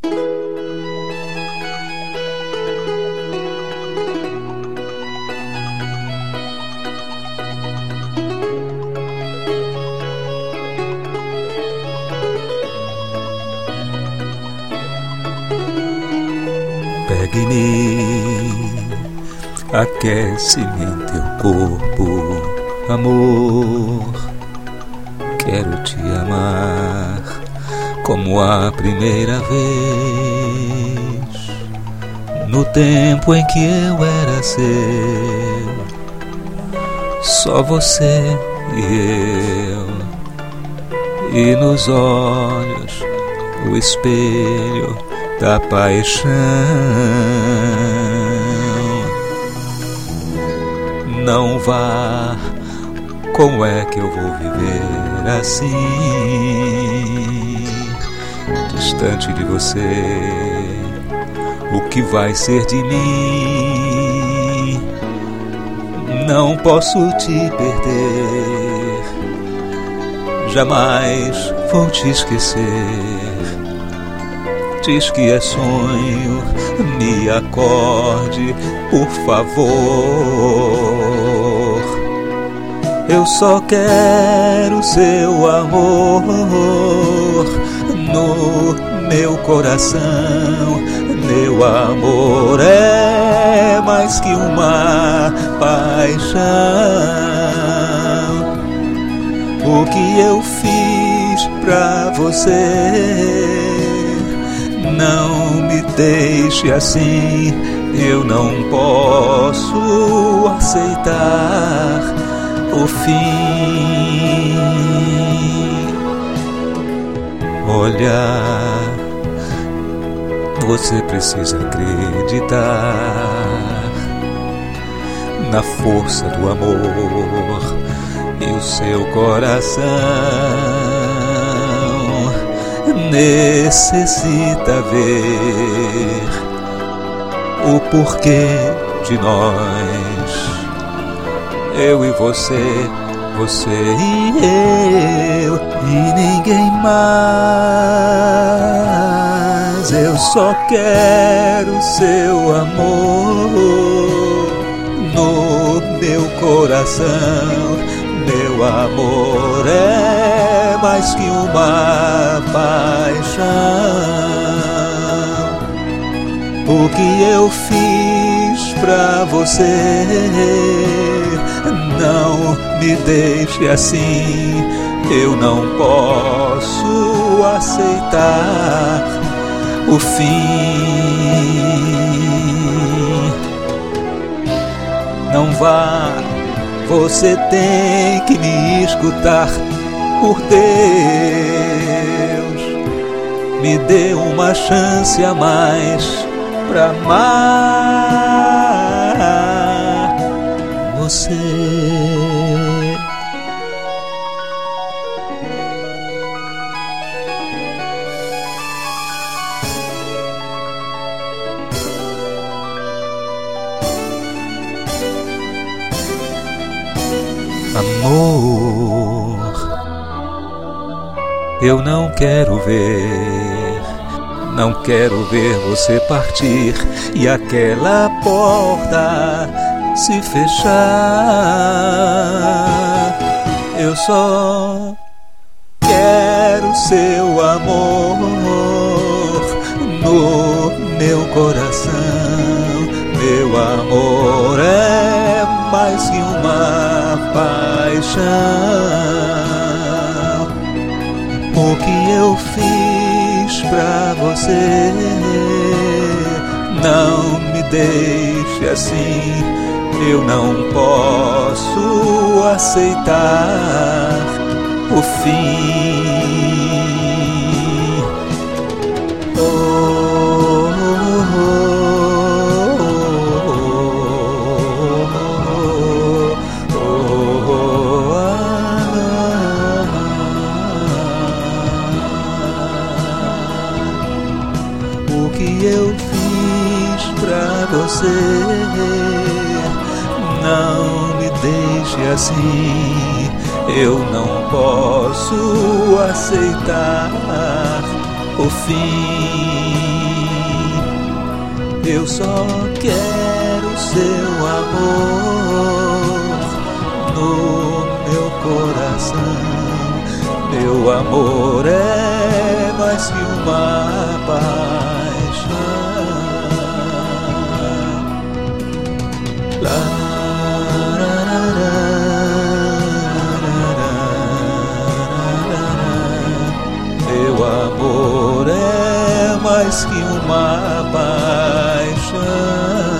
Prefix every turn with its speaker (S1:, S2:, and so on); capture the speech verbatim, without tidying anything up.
S1: Pega em mim, aquece-me em teu corpo, amor. Quero te amar como a primeira vez, no tempo em que eu era seu, só você e eu, e nos olhos o espelho da paixão. Não vá, como é que eu vou viver assim, distante de você? O que vai ser de mim? Não posso te perder, jamais vou te esquecer. Diz que é sonho, me acorde, por favor. Eu só quero seu amor no meu coração. Meu amor é mais que uma paixão. O que eu fiz pra você? Não me deixe assim, eu não posso aceitar o fim. Olha, você precisa acreditar na força do amor e o seu coração necessita ver o porquê de nós, eu e você, você e eu, e ninguém mais. Eu só quero seu amor no meu coração. Meu amor é mais que uma paixão. O que eu fiz pra você? Não me deixe assim, eu não posso aceitar o fim. Não vá, você tem que me escutar, por Deus. Me dê uma chance a mais pra amar você. Amor, eu não quero ver, não quero ver você partir e aquela porta se fechar. Eu só quero seu amor no meu coração. Meu amor é mais que uma paixão. O que eu fiz pra você? Não me deixe assim, eu não posso aceitar o fim. Oh, oh, oh, oh, oh, ah. O que eu fiz pra você? Não me deixe assim, eu não posso aceitar o fim. Eu só quero seu amor no meu coração. Meu amor é mais que uma paixão. Meu amor é mais que uma paixão.